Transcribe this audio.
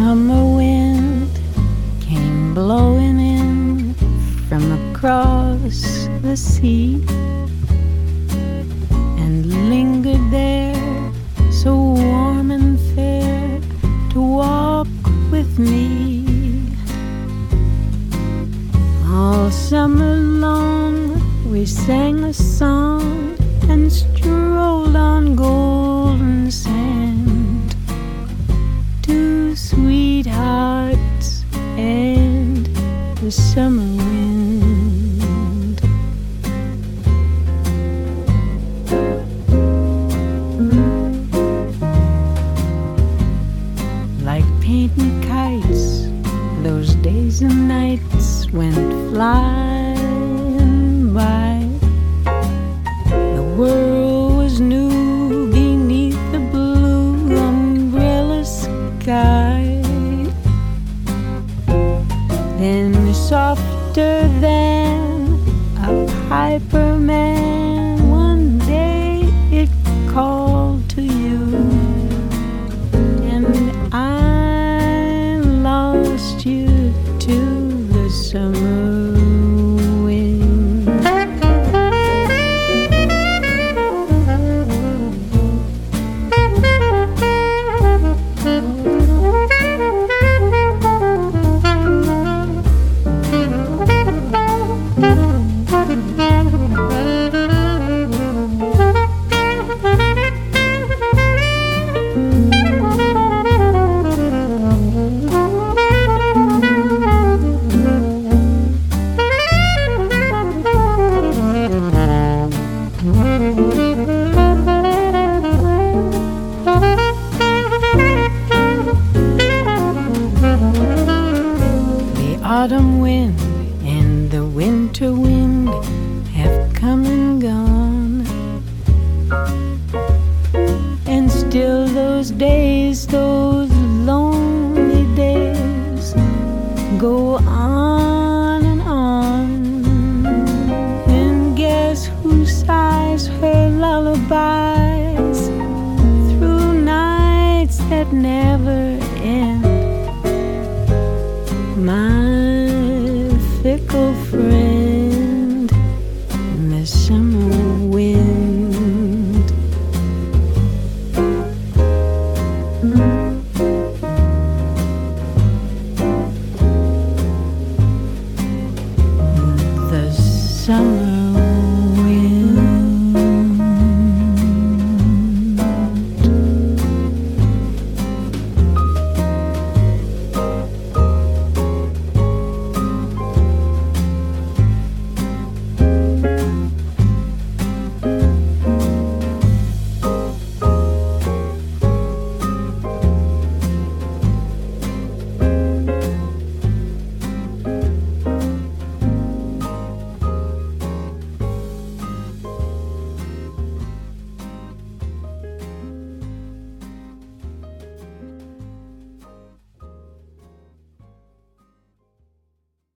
summer wind came blowing in from across the sea and lingered there, so warm and fair, to walk with me. All summer long we sang a song and strolled on golden sand, two sweethearts and the summer wind. Like painting kites, those days and nights went flying by. The world was new beneath the blue umbrella sky. Then softer than a piper man, one day it called to you, and I lost you to the summer wind. The autumn wind and the winter wind have come and gone, and still those days, those lonely days, go on and on. And guess who sighs her lullabies through nights that never